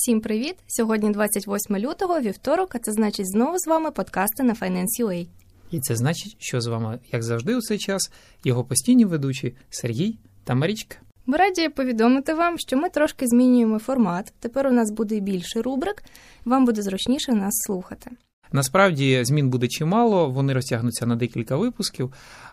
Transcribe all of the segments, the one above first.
Всім привіт! Сьогодні 28 лютого, вівторок, а це значить знову з вами подкасти на Finance.ua. І це значить, що з вами, як завжди у цей час, його постійні ведучі Сергій та Марічка. Ми раді повідомити вам, що ми трошки змінюємо формат. Тепер у нас буде більше рубрик, вам буде зручніше нас слухати. Насправді, змін буде чимало, вони розтягнуться на декілька випусків.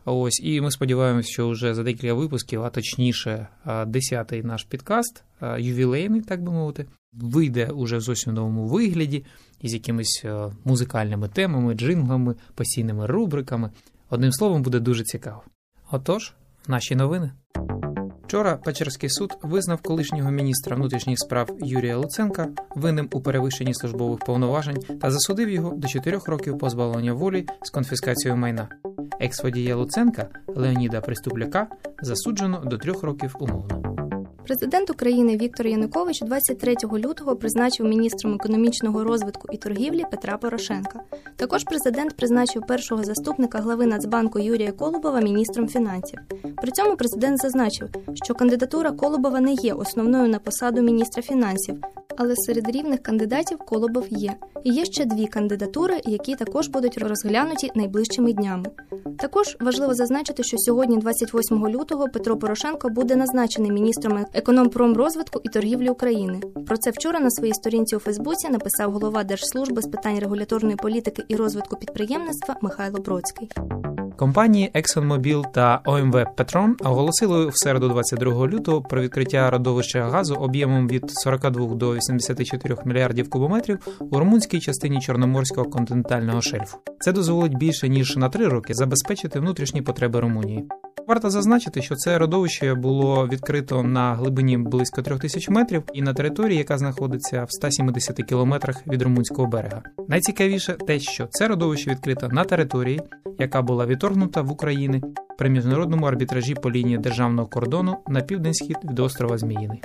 І ми сподіваємося, що вже за декілька випусків, а точніше 10-й наш підкаст, ювілейний, так би мовити, вийде уже в зовсім новому вигляді, із якимись музикальними темами, джинглами, постійними рубриками. Одним словом, буде дуже цікаво. Отож, наші новини. Вчора Печерський суд визнав колишнього міністра внутрішніх справ Юрія Луценка винним у перевищенні службових повноважень та засудив його до 4 років позбавлення волі з конфіскацією майна. Екс-водія Луценка Леоніда Приступляка засуджено до 3 років умовно. Президент України Віктор Янукович 23 лютого призначив міністром економічного розвитку і торгівлі Петра Порошенка. Також президент призначив першого заступника глави Нацбанку Юрія Колубова міністром фінансів. При цьому президент зазначив, що кандидатура Колубова не є основною на посаду міністра фінансів, але серед рівних кандидатів Колубов є. І є ще 2 кандидатури, які також будуть розглянуті найближчими днями. Також важливо зазначити, що сьогодні, 28 лютого, Петро Порошенко буде назначений міністром економпромрозвитку і торгівлі України. Про це вчора на своїй сторінці у Фейсбуці написав голова Держслужби з питань регуляторної політики і розвитку підприємництва Михайло Бродський. Компанії ExxonMobil та OMV Petrom оголосили в середу 22 лютого про відкриття родовища газу об'ємом від 42 до 84 мільярдів кубометрів у румунській частині Чорноморського континентального шельфу. Це дозволить більше ніж на 3 роки забезпечити внутрішні потреби Румунії. Варто зазначити, що це родовище було відкрито на глибині близько 3000 метрів і на території, яка знаходиться в 170 кілометрах від румунського берега. Найцікавіше те, що це родовище відкрито на території, яка була відторгнута в Україні при міжнародному арбітражі по лінії державного кордону на південь-схід від острова Зміїний.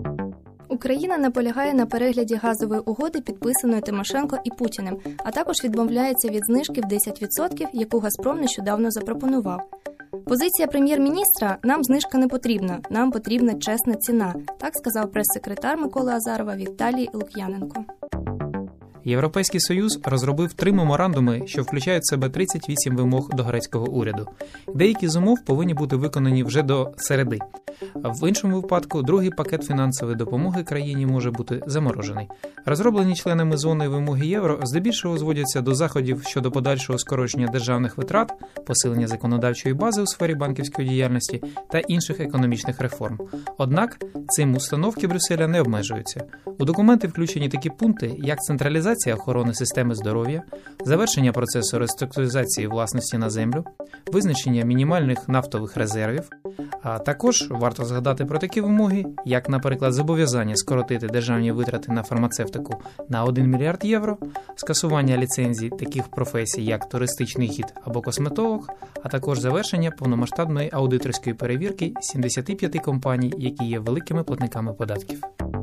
Україна наполягає на перегляді газової угоди, підписаної Тимошенко і Путіним, а також відмовляється від знижки в 10%, яку «Газпром» нещодавно запропонував. Позиція прем'єр-міністра – нам знижка не потрібна, нам потрібна чесна ціна, так сказав прес-секретар Миколи Азарова Віталій Лук'яненко. Європейський Союз розробив 3 меморандуми, що включають в себе 38 вимог до грецького уряду. Деякі з умов повинні бути виконані вже до середи. В іншому випадку другий пакет фінансової допомоги країні може бути заморожений. Розроблені членами зони вимоги євро здебільшого зводяться до заходів щодо подальшого скорочення державних витрат, посилення законодавчої бази у сфері банківської діяльності та інших економічних реформ. Однак цим установки Брюсселя не обмежуються. У документи включені такі пункти, як централізація охорони системи здоров'я, завершення процесу реструктуризації власності на землю, визначення мінімальних нафтових резервів, а також варто згадати про такі вимоги, як, наприклад, зобов'язання скоротити державні витрати на фармацевтику на 1 мільярд євро, скасування ліцензій таких професій, як туристичний гід або косметолог, а також завершення повномасштабної аудиторської перевірки 75 компаній, які є великими платниками податків.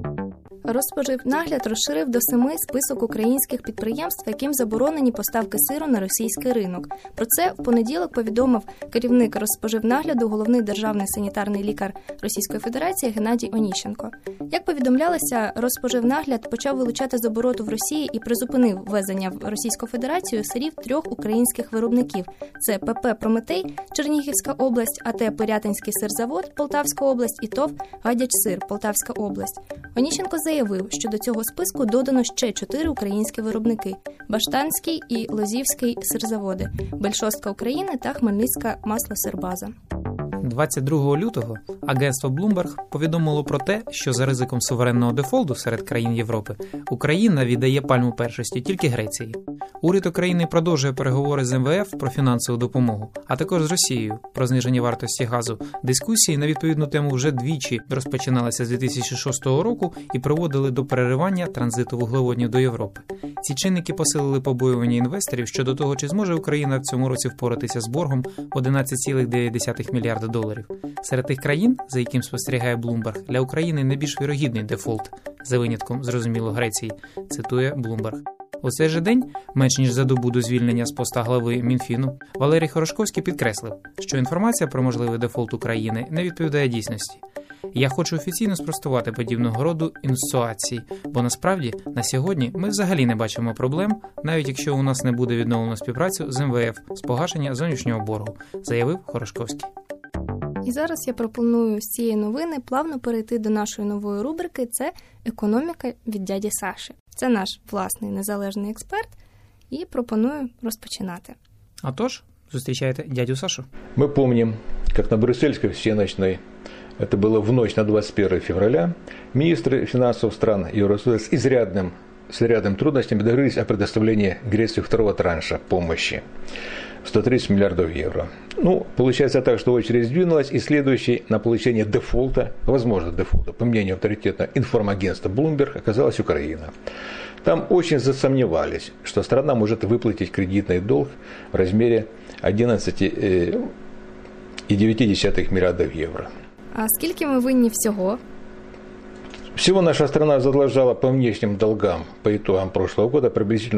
Розспоживнагляд розширив до 7 список українських підприємств, яким заборонені поставки сиру на російський ринок. Про це в понеділок повідомив керівник Розспоживнагляду, головний державний санітарний лікар Російської Федерації Геннадій Оніщенко. Як повідомлялося, Розспоживнагляд почав вилучати з обороту в Росії і призупинив ввезення в Російську Федерацію сирів 3 українських виробників. Це ПП «Прометей» Чернігівська область, АТ «Пирятинський сирзавод» Полтавська область і ТОВ «Гадяч-сир» Полтавська область. Оніщенко заявив, що до цього списку додано ще 4 українські виробники – Баштанський і Лозівський сирзаводи, Бельшостка України та Хмельницька маслосирбаза. 22 лютого агентство Bloomberg повідомило про те, що за ризиком суверенного дефолту серед країн Європи Україна віддає пальму першості тільки Греції. Уряд України продовжує переговори з МВФ про фінансову допомогу, а також з Росією про зниження вартості газу. Дискусії на відповідну тему вже двічі розпочиналися з 2006 року і приводили до переривання транзиту вуглеводнів до Європи. Ці чинники посилили побоювання інвесторів щодо того, чи зможе Україна в цьому році впоратися з боргом 11,9 мільярда доларів. Серед тих країн, за яким спостерігає Bloomberg, для України найбільш вірогідний дефолт, за винятком, зрозуміло, Греції, цитує Bloomberg. У цей же день, менш ніж за добу до звільнення з поста глави Мінфіну, Валерій Хорошковський підкреслив, що інформація про можливий дефолт України не відповідає дійсності. І я хочу офіційно спростувати подібного роду інсуації, бо насправді на сьогодні ми взагалі не бачимо проблем, навіть якщо у нас не буде відновлено співпрацю з МВФ з погашення зовнішнього боргу, заявив Хорошковський. І зараз я пропоную з цієї новини плавно перейти до нашої нової рубрики «Це економіка від дяді Саші». Це наш власний незалежний експерт, і пропоную розпочинати. А тож, зустрічайте дядю Сашу. Мы помним, как на Брюссельской всеночной, это было в ночь на 21 февраля, министры финансов стран Евросоюза с изрядным трудностями договорились о предоставлении Греции второго транша помощи – 130 миллиардов евро. Получается так, что очередь сдвинулась, и следующей на получение дефолта, возможно дефолта, по мнению авторитетного информагентства Bloomberg, оказалась Украина. Там очень засомневались, что страна может выплатить кредитный долг в размере 11,9 миллиардов евро. А скільки ми винні всього? Всего наша страна задолжала по внешним долгам по итогам прошлого года приблизительно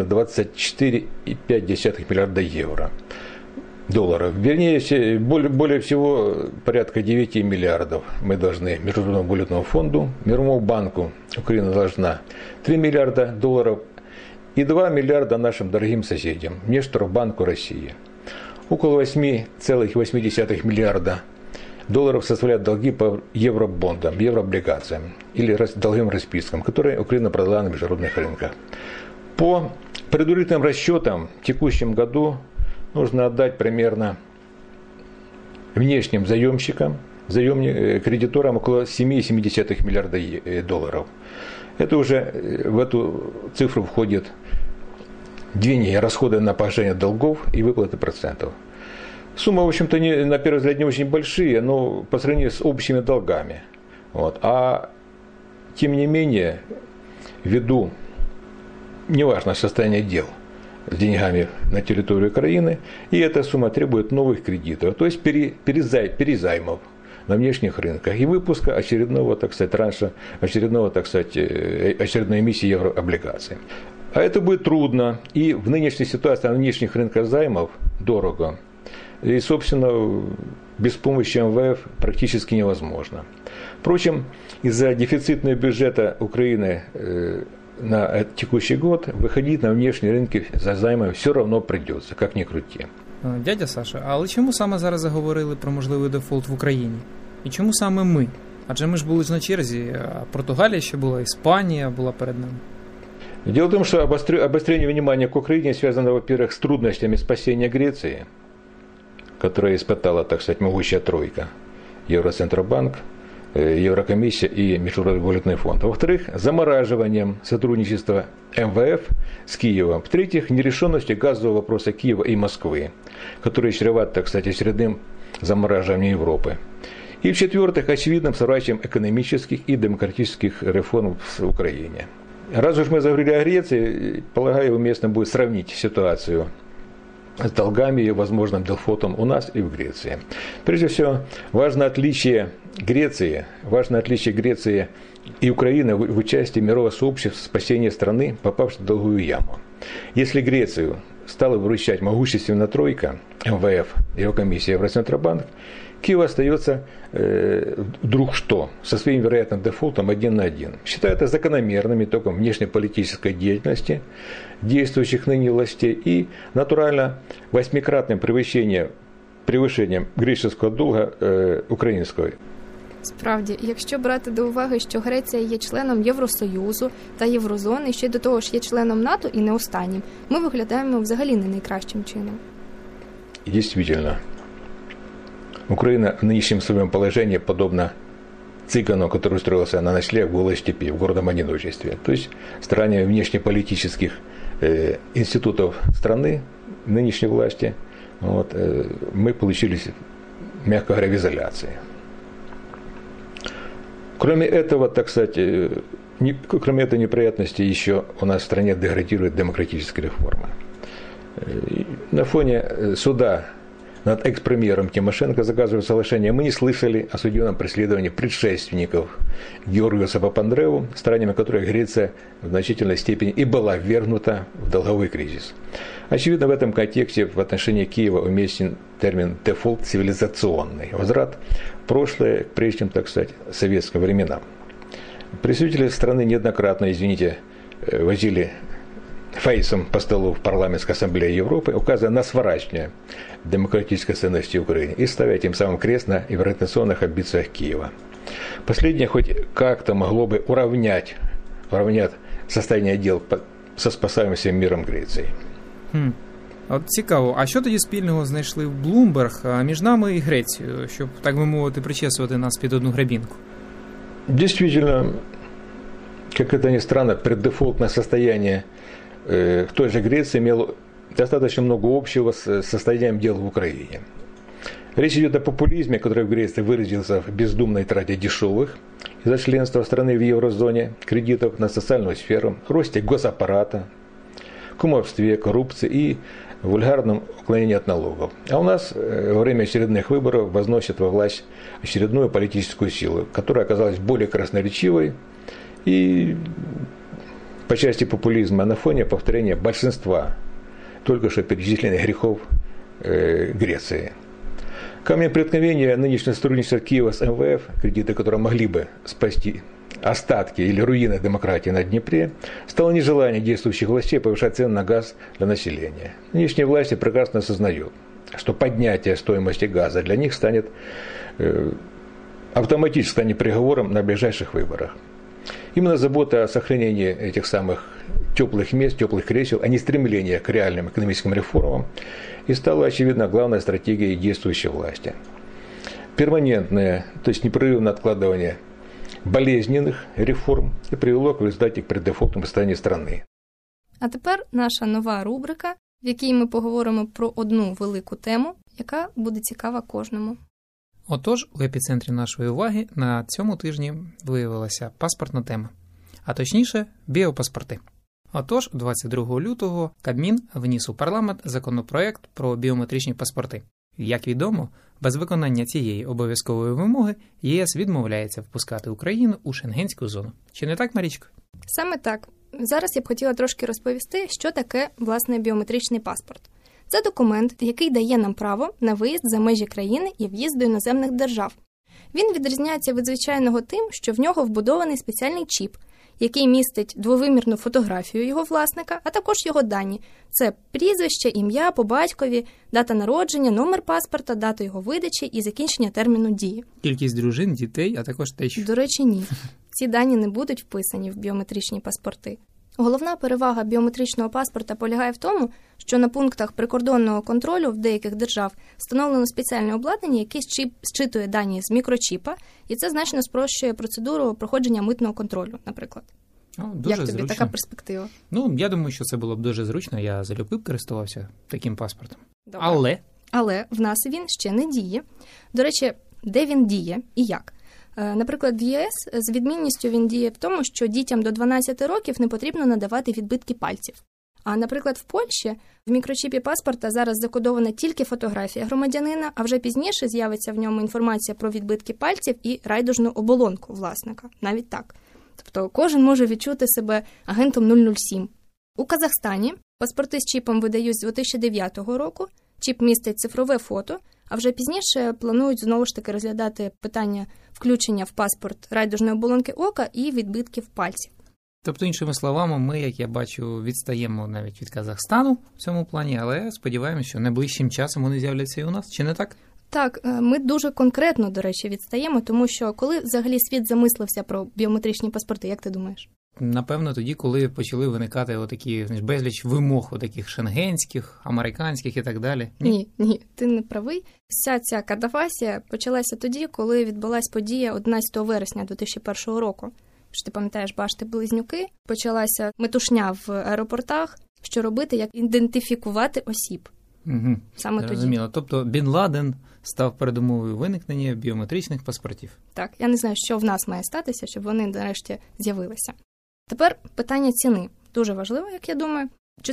24,5 миллиарда евро. Долларов. Вернее, более всего порядка 9 миллиардов мы должны Международному валютному фонду, Мировому банку. Украина должна 3 миллиарда долларов и 2 миллиарда нашим дорогим соседям, Межторгбанку России. Около 8,8 миллиарда долларов составляют долги по евробондам, еврооблигациям или долговым распискам, которые Украина продала на международных рынках. По предварительным расчетам в текущем году нужно отдать примерно внешним заемщикам, кредиторам около 7,7 миллиарда долларов. Это уже в эту цифру входит расходы на погашение долгов и выплаты процентов. Суммы, в общем-то, на первый взгляд не очень большие, но по сравнению с общими долгами. А тем не менее, ввиду неважного состояния дел с деньгами на территории Украины, и эта сумма требует новых кредитов, то есть перезаймов на внешних рынках и выпуска очередного, транша, очередной эмиссии еврооблигаций. А это будет трудно, и в нынешней ситуации на внешних рынках займов дорого. И, собственно, без помощи МВФ практически невозможно. Впрочем, из-за дефицитного бюджета Украины на текущий год выходить на внешние рынки за займами все равно придется, как ни крути. Дядя Саша, але чому саме зараз заговорили про можливий дефолт в Україні? І чому саме ми? Адже ми ж були ж на черзі, а Португалія ще була, Іспанія була перед нами. Дело в том, что обострение внимания к Украине связано, во-первых, с трудностями спасения Греции, которая испытала, могущая тройка, Евроцентробанк, Еврокомиссия и Международный валютный фонд. Во-вторых, замораживанием сотрудничества МВФ с Киевом. В-третьих, нерешенностью газового вопроса Киева и Москвы, который чреват, очередным замораживанием Европы. И в-четвертых, очевидным срыванием экономических и демократических реформ в Украине. Раз уж мы заговорили о Греции, полагаю, уместно будет сравнить ситуацию с долгами и возможным дефолтом у нас и в Греции. Прежде всего, важно отличие Греции и Украины в участии мирового сообщества в спасении страны, попавшей в долговую яму. Если Грецию стала выручать могущественная тройка МВФ, Еврокомиссия, Евроцентробанк, Киев остается вдруг что со своим вероятным дефолтом 1 на 1. Считаю это закономерным итогом внешнеполитической деятельности действующих ныне властей и, натурально, 8-кратным превышением греческого долга українського. Справді, якщо брати до уваги, що Греція є членом Євросоюзу та Єврозони, ще й до того ж є членом НАТО і не останнім, ми виглядаємо взагалі не найкращим чином. Действительно. Украина в нынешнем своем положении подобна цыгану, который устроился на ночлег в голой степи, в гордом одиночестве. То есть стране внешнеполитических институтов страны, нынешней власти, мы получились, мягко говоря, в изоляции. Кроме этого, кроме этой неприятности, еще у нас в стране деградирует демократическая реформа. На фоне суда над экс-премьером Тимошенко за газовое соглашение мы не слышали о судебном преследовании предшественников Георгиуса Папандреу, странами которых Греция в значительной степени и была ввергнута в долговой кризис. Очевидно, в этом контексте в отношении Киева уместен термин «дефолт цивилизационный», возврат прошлое к прежним, так сказать, советским временам. Представители страны неоднократно, возили фейсом по столу в Парламентской ассамблее Европы, указывая на сворачивание демократической ценности Украины и ставя тем самым крест на интеграционных амбициях Киева. Последнее хоть как-то могло бы уравнять состояние дел со спасаемым миром Греції. От цікаво, а що тоді спільного знайшли в Bloomberg між нами і Грецією, щоб, так би мовити, причесувати нас під одну гребінку? Действительно, как это ни странно, преддефолтное состояние в той же Греции имело достаточно много общего с состоянием дел в Украине. Речь идет о популизме, который в Греции выразился в бездумной трате дешевых из-за членства страны в еврозоне кредитов на социальную сферу, росте госаппарата, кумовстве, коррупции и вульгарном уклонении от налогов. А у нас во время очередных выборов возносят во власть очередную политическую силу, которая оказалась более красноречивой и по части популизма на фоне повторения большинства только что перечисленных грехов Греции. Камнем преткновения нынешнее сотрудничество Киева с МВФ, кредиты, которые могли бы спасти остатки или руины демократии на Днепре, стало нежелание действующих властей повышать цены на газ для населения. Нынешние власти прекрасно осознают, что поднятие стоимости газа для них автоматически станет приговором на ближайших выборах. Именно забота о сохранении этих самых теплых мест, теплых кресел, а не стремление к реальным экономическим реформам, и стала, очевидно, главной стратегией действующей власти. Перманентное, то есть непрерывное откладывание болезненных реформ і привело в результаті к преддефолтному стані страни. А тепер наша нова рубрика, в якій ми поговоримо про одну велику тему, яка буде цікава кожному. Отож, у епіцентрі нашої уваги на цьому тижні виявилася паспортна тема, а точніше біопаспорти. Отож, 22 лютого Кабмін вніс у парламент законопроект про біометричні паспорти. Як відомо, без виконання цієї обов'язкової вимоги ЄС відмовляється впускати Україну у шенгенську зону. Чи не так, Марічко? Саме так. Зараз я б хотіла трошки розповісти, що таке, власне, біометричний паспорт. Це документ, який дає нам право на виїзд за межі країни і в'їзд до іноземних держав. Він відрізняється від звичайного тим, що в нього вбудований спеціальний чіп, який містить двовимірну фотографію його власника, а також його дані. Це прізвище, ім'я, по батькові, дата народження, номер паспорта, дата його видачі і закінчення терміну дії. Кількість дружин, дітей, а також тещ. До речі, ні. Ці дані не будуть вписані в біометричні паспорти. Головна перевага біометричного паспорта полягає в тому, що на пунктах прикордонного контролю в деяких держав встановлено спеціальне обладнання, яке зчитує дані з мікрочіпа, і це значно спрощує процедуру проходження митного контролю, наприклад. Дуже Як тобі зручно. така перспектива? Я думаю, що це було б дуже зручно, я залюбки б користувався таким паспортом. Добре. Але в нас він ще не діє. До речі, де він діє і як? Наприклад, в ЄС з відмінністю він діє в тому, що дітям до 12 років не потрібно надавати відбитки пальців. А, наприклад, в Польщі в мікрочіпі паспорта зараз закодована тільки фотографія громадянина, а вже пізніше з'явиться в ньому інформація про відбитки пальців і райдужну оболонку власника. Навіть так. Тобто кожен може відчути себе агентом 007. У Казахстані паспорти з чіпом видають з 2009 року, чіп містить цифрове фото, а вже пізніше планують знову ж таки розглядати питання включення в паспорт райдужної оболонки ока і відбитків пальців. Тобто, іншими словами, ми, як я бачу, відстаємо навіть від Казахстану в цьому плані, але сподіваємося, що найближчим часом вони з'являться і у нас, чи не так? Так, ми дуже конкретно, до речі, відстаємо, тому що коли взагалі світ замислився про біометричні паспорти, як ти думаєш? Напевно, тоді, коли почали виникати отакі безліч вимог, отаких шенгенських, американських і так далі. Ні, ти не правий. Вся ця катафасія почалася тоді, коли відбулась подія 11 вересня 2001 року. Що ти пам'ятаєш, башти-близнюки, почалася метушня в аеропортах, що робити, як ідентифікувати осіб. Угу. Саме тоді. Розуміло. Тобто Бін Ладен став передумовою виникнення біометричних паспортів. Так, я не знаю, що в нас має статися, щоб вони нарешті з'явилися. Тепер питання ціни. Дуже важливо, як я думаю.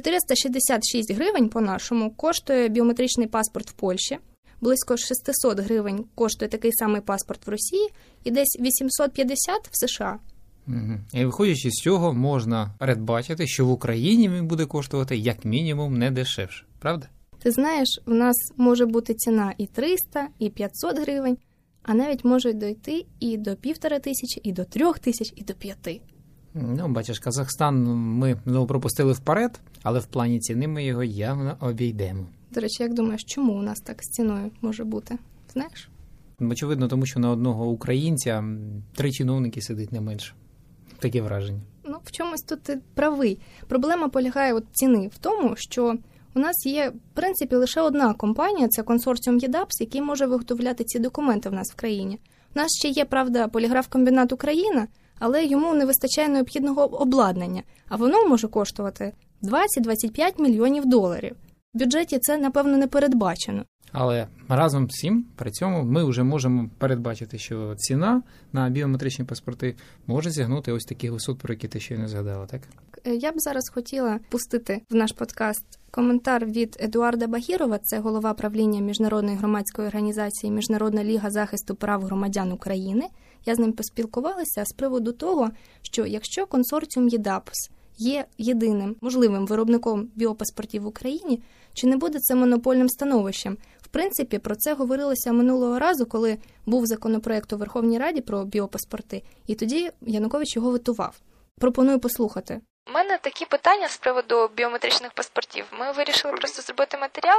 466 гривень по-нашому коштує біометричний паспорт в Польщі, близько 600 гривень коштує такий самий паспорт в Росії і десь 850 в США. Угу. І виходячи з цього, можна передбачити, що в Україні він буде коштувати як мінімум не дешевше, правда? Ти знаєш, в нас може бути ціна і 300, і 500 гривень, а навіть можуть дойти і до 1500, і до 3000, і до 5. Ну, бачиш, Казахстан ми знову пропустили вперед, але в плані ціни ми його явно обійдемо. До речі, як думаєш, чому у нас так з ціною може бути? Знаєш? Очевидно, тому що на одного українця 3 чиновники сидить не менше. Таке враження. Ну, в чомусь тут ти правий. Проблема полягає от ціни в тому, що у нас є, в принципі, лише одна компанія, це консорціум ЄДАПС, який може виготовляти ці документи в нас в країні. У нас ще є, правда, поліграф-комбінат Україна, але йому не вистачає необхідного обладнання, а воно може коштувати 20-25 мільйонів доларів. В бюджеті це, напевно, не передбачено. Але разом з цим, при цьому, ми вже можемо передбачити, що ціна на біометричні паспорти може сягнути ось таких висот, про які ти щойно згадала, так? Я б зараз хотіла пустити в наш подкаст коментар від Едуарда Багірова, це голова правління міжнародної громадської організації Міжнародна ліга захисту прав громадян України. Я з ним поспілкувалася з приводу того, що якщо консорціум ЄДАПС є єдиним можливим виробником біопаспортів в Україні, чи не буде це монопольним становищем? В принципі, про це говорилося минулого разу, коли був законопроект у Верховній Раді про біопаспорти, і тоді Янукович його ветував. Пропоную послухати. У мене такі питання з приводу біометричних паспортів. Ми вирішили просто зробити матеріал,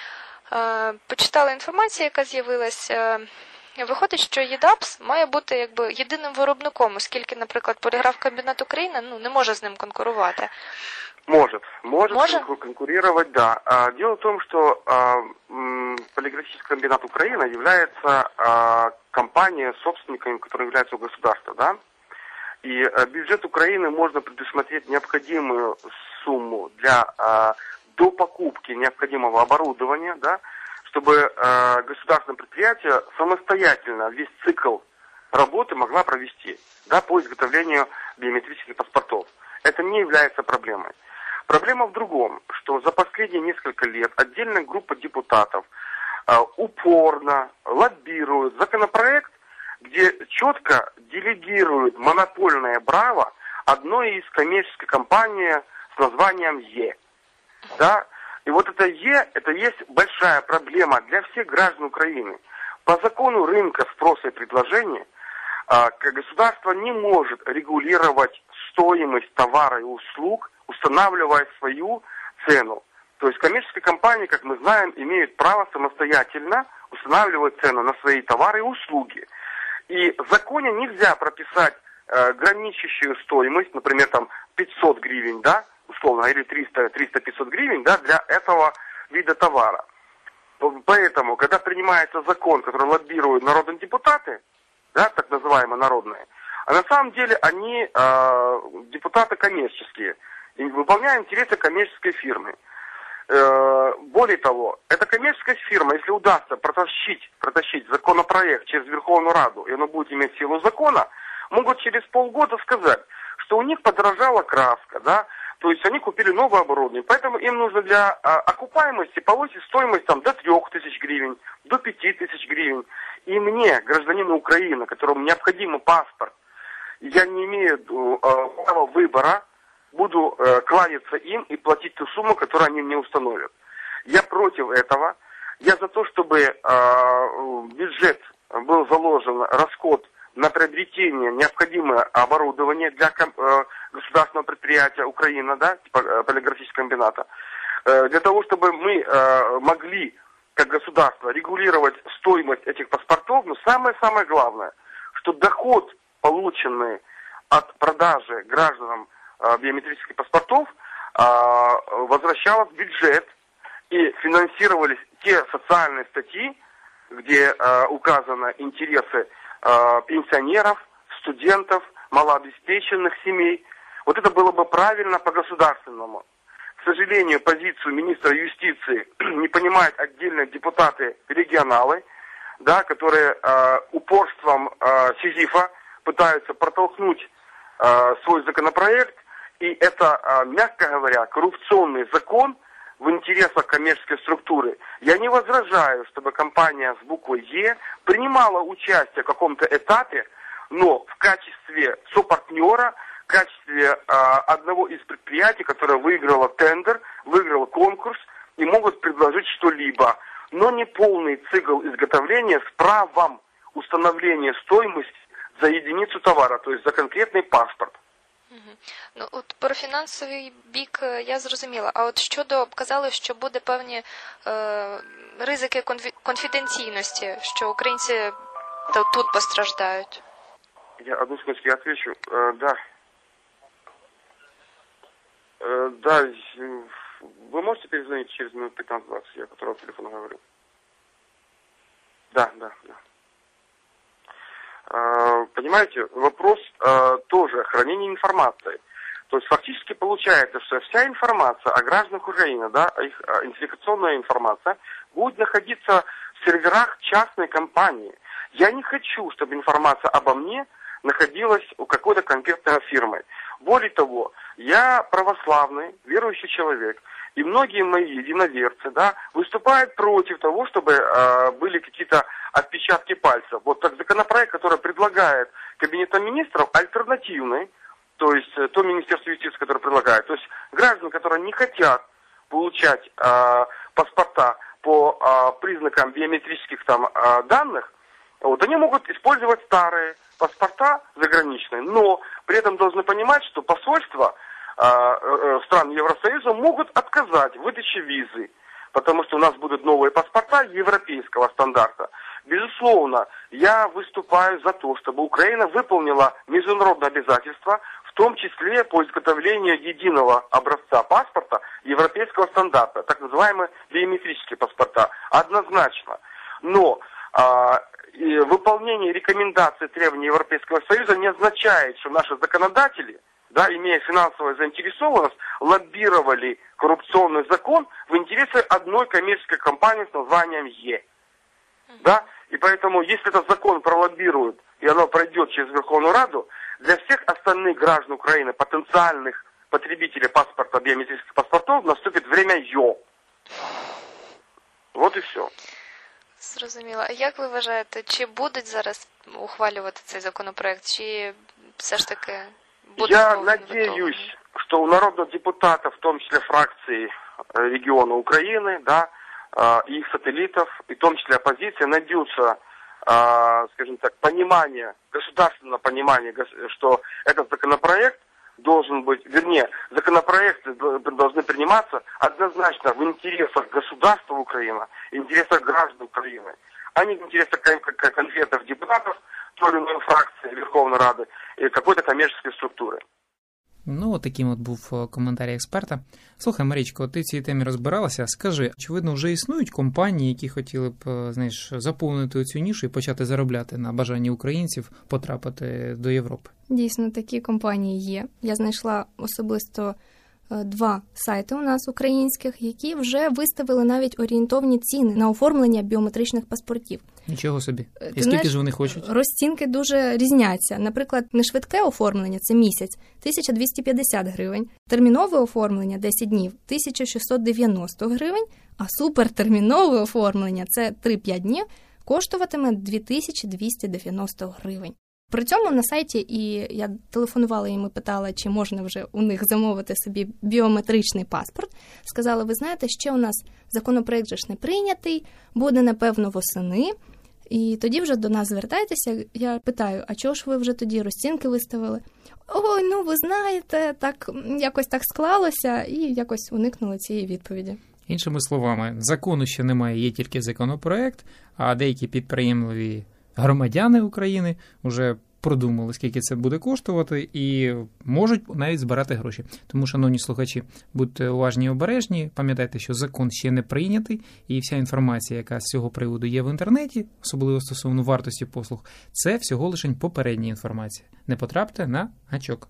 почитали інформацію, яка з'явилася. Виходить, що ЄДАПС має бути якби єдиним виробником, оскільки, наприклад, поліграф-комбінат Україна не може з ним конкурувати. Может конкурировать, да. Дело в том, что полиграфический комбинат Украина является компанией, собственником, которая является у государства, да. И бюджет Украины можно предусмотреть необходимую сумму для до покупки необходимого оборудования, да, чтобы государственное предприятие самостоятельно весь цикл работы могла провести, да, по изготовлению биометрических паспортов. Это не является проблемой. Проблема в другом, что за последние несколько лет отдельная группа депутатов упорно лоббирует законопроект, где четко делегирует монопольное право одной из коммерческих компаний с названием Е. Да? И вот это Е, это есть большая проблема для всех граждан Украины. По закону рынка спроса и предложения государство не может регулировать стоимость товара и услуг, устанавливая свою цену. То есть коммерческие компании, как мы знаем, имеют право самостоятельно устанавливать цену на свои товары и услуги. И в законе нельзя прописать граничащую стоимость, например, там 500 гривен, да, условно, или 300-500 гривен, да, для этого вида товара. Поэтому, когда принимается закон, который лоббируют народные депутаты, да, так называемые народные, а на самом деле они депутаты коммерческие, и выполняют интересы коммерческой фирмы. Более того, эта коммерческая фирма, если удастся протащить законопроект через Верховную Раду, и оно будет иметь силу закона, могут через полгода сказать, что у них подорожала краска, да, то есть они купили новое оборудование, поэтому им нужно для окупаемости повысить стоимость там, до 3000 гривен, до 5000 гривен. И мне, гражданину Украины, которому необходим паспорт, я не имею права выбора, буду кланяться им и платить ту сумму, которую они мне установят. Я против этого. Я за то, чтобы в бюджет был заложен расход на приобретение необходимого оборудования для государственного предприятия Украина, да, типа полиграфического комбината, для того, чтобы мы могли, как государство, регулировать стоимость этих паспортов, но самое главное, что доход, полученный от продажи гражданам биометрических паспортов, возвращалось в бюджет и финансировались те социальные статьи, где указаны интересы пенсионеров, студентов, малообеспеченных семей. Вот это было бы правильно по-государственному. К сожалению, позицию министра юстиции не понимают отдельные депутаты-регионалы, да, которые упорством Сизифа пытаются протолкнуть свой законопроект. И это, мягко говоря, коррупционный закон в интересах коммерческой структуры. Я не возражаю, чтобы компания с буквой Е принимала участие в каком-то этапе, но в качестве сопартнера, в качестве одного из предприятий, которое выиграло тендер, выиграло конкурс и могут предложить что-либо, но не полный цикл изготовления с правом установление стоимости за единицу товара, то есть за конкретный паспорт. Ну, от про фінансовий бік я зрозуміла. А от щодо, казали, що буде певні ризики конфіденційності, що українці тут постраждають. Я одну секундочку, я отвечу. Да, вы можете перезвонить через минут 15-20, я по второму телефону говорю. Да. Понимаете, вопрос тоже хранения информации. То есть фактически получается, что вся информация о гражданах Украины, да, их идентификационная информация, будет находиться в серверах частной компании. Я не хочу, чтобы информация обо мне находилась у какой-то конкретной фирмы. Более того, я православный, верующий человек, и многие мои единоверцы, да, выступают против того, чтобы были какие-то отпечатки пальцев. Вот так законопроект, который предлагает Кабинетом министров, альтернативный, то есть то Министерство юстиции, которое предлагает. То есть граждане, которые не хотят получать паспорта по признакам биометрических там данных, вот, они могут использовать старые паспорта заграничные, но при этом должны понимать, что посольства стран Евросоюза могут отказать в выдаче визы, потому что у нас будут новые паспорта европейского стандарта. Безусловно, я выступаю за то, чтобы Украина выполнила международные обязательства, в том числе по изготовлению единого образца паспорта европейского стандарта, так называемые биометрические паспорта, однозначно. Но выполнение рекомендаций требований Европейского Союза не означает, что наши законодатели, да, имея финансовую заинтересованность, лоббировали коррупционный закон в интересах одной коммерческой компании с названием Е. Да? И поэтому, если этот закон пролоббируют, и оно пройдет через Верховную Раду, для всех остальных граждан Украины, потенциальных потребителей паспорта, биометрических паспортов, наступит время Ё. Вот и все. Зрозуміло. А як ви вважаєте, чи будуть зараз ухвалювати цей законопроект, чи все ж таки будуть? Я надеюсь, что у народных депутатов, в том числе фракции региона Украины, да, и их сателлитов, и в том числе оппозиции, найдется, скажем так, понимание, государственное понимание, что этот законопроект должен быть, вернее, законопроекты должны приниматься однозначно в интересах государства Украины, в интересах граждан Украины, а не в интересах конкретных депутатов той или иной фракции Верховной Рады и какой-то коммерческой структуры. Ну, от таким от був коментар експерта. Слухай, Марічко, ти в цій темі розбиралася. Скажи, очевидно, вже існують компанії, які хотіли б, знаєш, заповнити цю нішу і почати заробляти на бажанні українців потрапити до Європи? Дійсно, такі компанії є. Я знайшла особисто 2 сайти у нас українських, які вже виставили навіть орієнтовні ціни на оформлення біометричних паспортів. Нічого собі. І скільки ж вони хочуть? Розцінки дуже різняться. Наприклад, нешвидке оформлення – це місяць – 1250 гривень, термінове оформлення – 10 днів – 1690 гривень, а супертермінове оформлення – це 3-5 днів – коштуватиме 2290 гривень. При цьому на сайті, і я телефонувала їм і питала, чи можна вже у них замовити собі біометричний паспорт. Сказали, ви знаєте, ще у нас законопроект же ж не прийнятий, буде, напевно, восени. І тоді вже до нас звертайтеся. Я питаю, а чого ж ви вже тоді розцінки виставили? Ой, ну ви знаєте, так якось так склалося, і якось уникнули цієї відповіді. Іншими словами, закону ще немає, є тільки законопроект, а деякі підприємливі громадяни України вже продумали, скільки це буде коштувати, і можуть навіть збирати гроші. Тому, шановні слухачі, будьте уважні і обережні, пам'ятайте, що закон ще не прийнятий, і вся інформація, яка з цього приводу є в інтернеті, особливо стосовно вартості послуг, це всього лише попередня інформація. Не потрапте на гачок.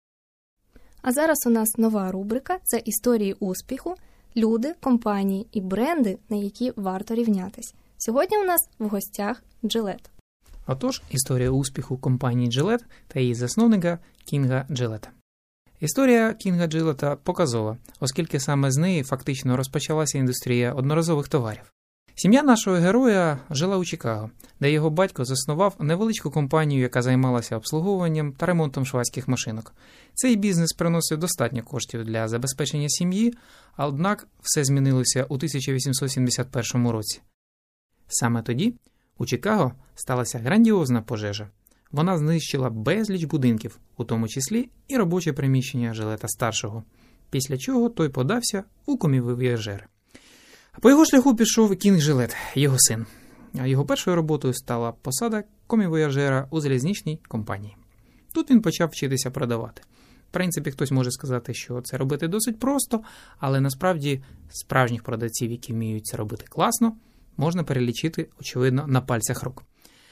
А зараз у нас нова рубрика – це історії успіху, люди, компанії і бренди, на які варто рівнятись. Сьогодні у нас в гостях Gillette. Отож, історія успіху компанії Gillette та її засновника Кінга Джилета. Історія Кінга Джилета показова, оскільки саме з неї фактично розпочалася індустрія одноразових товарів. Сім'я нашого героя жила у Чикаго, де його батько заснував невеличку компанію, яка займалася обслуговуванням та ремонтом швадських машинок. Цей бізнес приносив достатньо коштів для забезпечення сім'ї, однак все змінилося у 1871 році. Саме тоді У Чикаго сталася грандіозна пожежа. Вона знищила безліч будинків, у тому числі і робоче приміщення Жилета-старшого, після чого той подався у комівояжери. По його шляху пішов Кінг Жилет, його син. А його першою роботою стала посада комівояжера у залізничній компанії. Тут він почав вчитися продавати. В принципі, хтось може сказати, що це робити досить просто, але насправді справжніх продавців, які вміють це робити класно, можна перелічити, очевидно, на пальцях рук.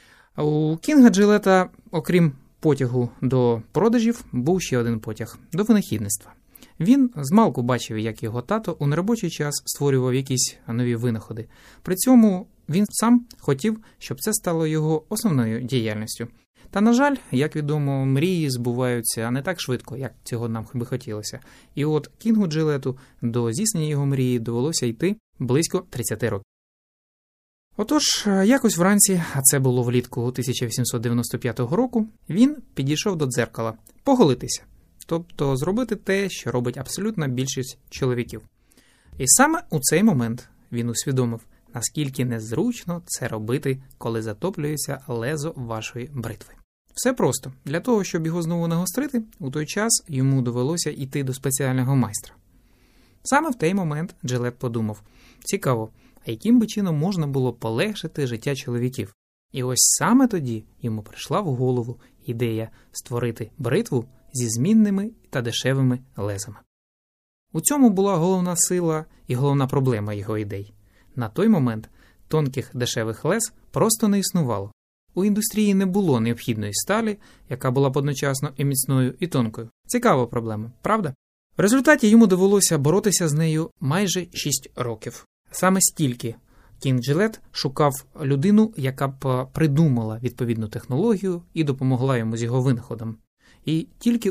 У Кінга Джилета, окрім потягу до продажів, був ще один потяг – до винахідництва. Він змалку бачив, як його тато у неробочий час створював якісь нові винаходи. При цьому він сам хотів, щоб це стало його основною діяльністю. Та, на жаль, як відомо, мрії збуваються не так швидко, як цього нам би хотілося. І от Кінгу Джилету до здійснення його мрії довелося йти близько 30 років. Отож, якось вранці, а це було влітку 1895 року, він підійшов до дзеркала поголитися. Тобто зробити те, що робить абсолютна більшість чоловіків. І саме у цей момент він усвідомив, наскільки незручно це робити, коли затоплюється лезо вашої бритви. Все просто. Для того, щоб його знову нагострити, у той час йому довелося йти до спеціального майстра. Саме в той момент Джилет подумав, цікаво, а яким би чином можна було полегшити життя чоловіків? І ось саме тоді йому прийшла в голову ідея створити бритву зі змінними та дешевими лезами. У цьому була головна сила і головна проблема його ідей. На той момент тонких дешевих лез просто не існувало. У індустрії не було необхідної сталі, яка була б одночасно і міцною, і тонкою. Цікава проблема, правда? В результаті йому довелося боротися з нею майже 6 років. Саме стільки Кінг Джилет шукав людину, яка б придумала відповідну технологію і допомогла йому з його винаходом. І тільки у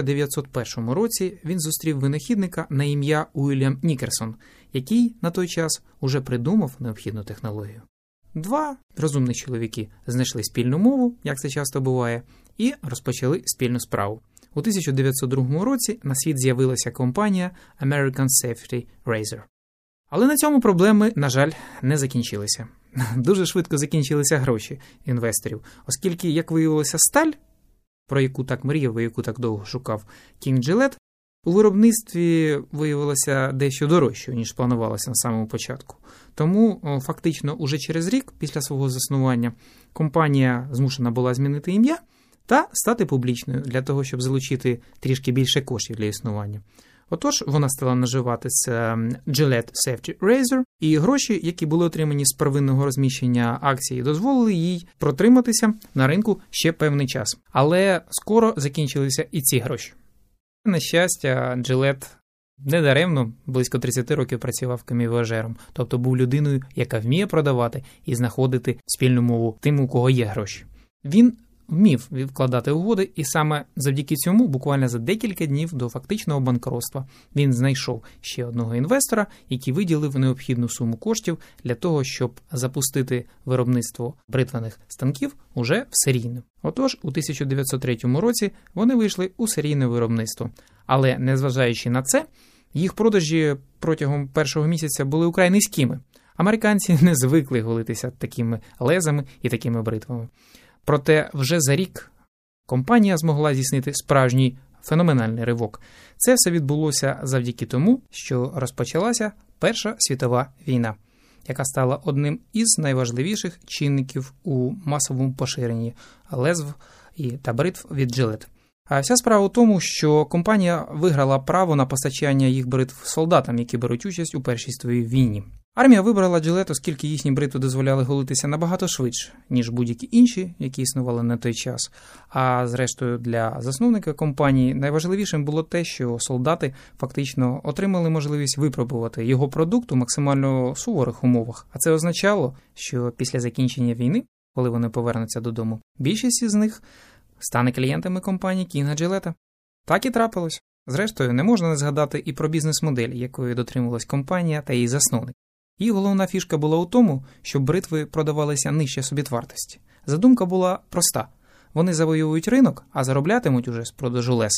1901 році він зустрів винахідника на ім'я Уільям Нікерсон, який на той час уже придумав необхідну технологію. Два розумних чоловіки знайшли спільну мову, як це часто буває, і розпочали спільну справу. У 1902 році на світ з'явилася компанія American Safety Razor. Але на цьому проблеми, на жаль, не закінчилися. Дуже швидко закінчилися гроші інвесторів, оскільки, як виявилося, сталь, про яку так мріяв і яку так довго шукав Кінг Джилет, у виробництві виявилося дещо дорожчою, ніж планувалося на самому початку. Тому фактично уже через рік після свого заснування компанія змушена була змінити ім'я та стати публічною для того, щоб залучити трішки більше коштів для існування. Отож, вона стала називатися Gillette Safety Razor, і гроші, які були отримані з первинного розміщення акції, дозволили їй протриматися на ринку ще певний час. Але скоро закінчилися і ці гроші. На щастя, Джилет недаремно близько 30 років працював комівояжером, тобто був людиною, яка вміє продавати і знаходити спільну мову тим, у кого є гроші. Він вмів відкладати угоди, і саме завдяки цьому, буквально за декілька днів до фактичного банкротства, він знайшов ще одного інвестора, який виділив необхідну суму коштів для того, щоб запустити виробництво бритвених станків уже в серійне. Отож, у 1903 році вони вийшли у серійне виробництво. Але, незважаючи на це, їх продажі протягом першого місяця були украй низькими. Американці не звикли голитися такими лезами і такими бритвами. Проте вже за рік компанія змогла здійснити справжній феноменальний ривок. Це все відбулося завдяки тому, що розпочалася Перша світова війна, яка стала одним із найважливіших чинників у масовому поширенні лезв та бритв від Gillette. А вся справа у тому, що компанія виграла право на постачання їх бритв солдатам, які беруть участь у Першій світовій війні. Армія вибрала Gillette, оскільки їхні бритви дозволяли голитися набагато швидше, ніж будь-які інші, які існували на той час. А зрештою для засновника компанії найважливішим було те, що солдати фактично отримали можливість випробувати його продукт у максимально суворих умовах. А це означало, що після закінчення війни, коли вони повернуться додому, більшість із них стане клієнтами компанії Кінга Джилета. Так і трапилось. Зрештою, не можна не згадати і про бізнес-модель, якої дотримувалась компанія та її засновник. Її головна фішка була у тому, що бритви продавалися нижче собівартості. Задумка була проста. Вони завоюють ринок, а зароблятимуть уже з продажу лез.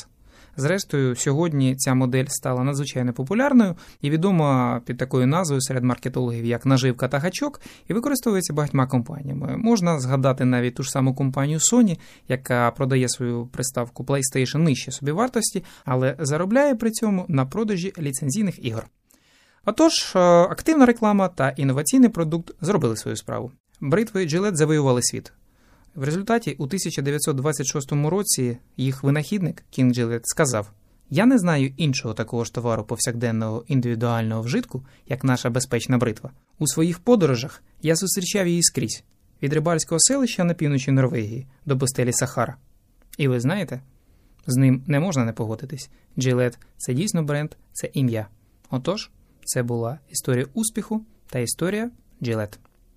Зрештою, сьогодні ця модель стала надзвичайно популярною і відома під такою назвою серед маркетологів, як наживка та гачок, і використовується багатьма компаніями. Можна згадати навіть ту ж саму компанію Sony, яка продає свою приставку PlayStation нижче собівартості, але заробляє при цьому на продажі ліцензійних ігор. Отож, активна реклама та інноваційний продукт зробили свою справу. Бритви Gillette завоювали світ. В результаті у 1926 році їх винахідник Кінг Gillette сказав: «Я не знаю іншого такого ж товару повсякденного індивідуального вжитку, як наша безпечна бритва. У своїх подорожах я зустрічав її скрізь, від рибальського селища на півночі Норвегії до пустелі Сахара. І ви знаєте, з ним не можна не погодитись. Gillette – це дійсно бренд, це ім'я. Отож, це була історія успіху та історія Gillette».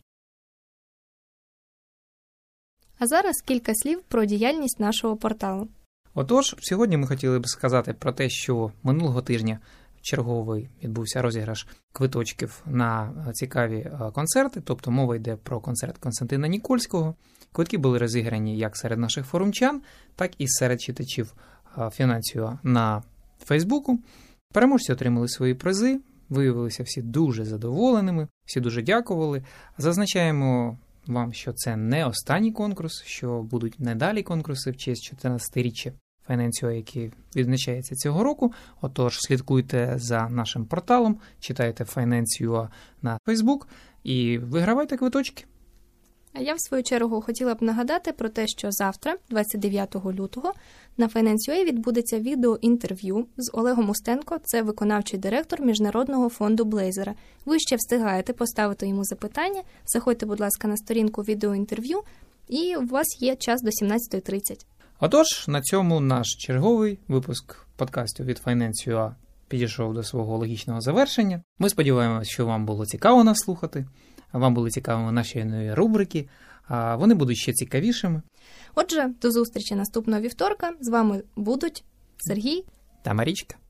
А зараз кілька слів про діяльність нашого порталу. Отож, сьогодні ми хотіли б сказати про те, що минулого тижня черговий відбувся розіграш квиточків на цікаві концерти, тобто мова йде про концерт Константина Нікольського. Квитки були розіграні як серед наших форумчан, так і серед читачів Фінансіо на Фейсбуку. Переможці отримали свої призи, виявилися всі дуже задоволеними, всі дуже дякували. Зазначаємо вам, що це не останній конкурс, що будуть надалі конкурси в честь 14-річчя Фінансіо, які відзначається цього року. Отож, слідкуйте за нашим порталом, читайте Фінансіо на Фейсбук і вигравайте квиточки. А я, в свою чергу, хотіла б нагадати про те, що завтра, 29 лютого, на Finance.ua відбудеться відеоінтерв'ю з Олегом Устенко, це виконавчий директор Міжнародного фонду Блейзера. Ви ще встигаєте поставити йому запитання, заходьте, будь ласка, на сторінку відеоінтерв'ю, і у вас є час до 17:30. Отож, на цьому наш черговий випуск подкасту від Finance.ua підійшов до свого логічного завершення. Ми сподіваємося, що вам було цікаво нас слухати. Вам були цікавими наші нові рубрики, а вони будуть ще цікавішими. Отже, до зустрічі наступного вівторка. З вами будуть Сергій та Марічка.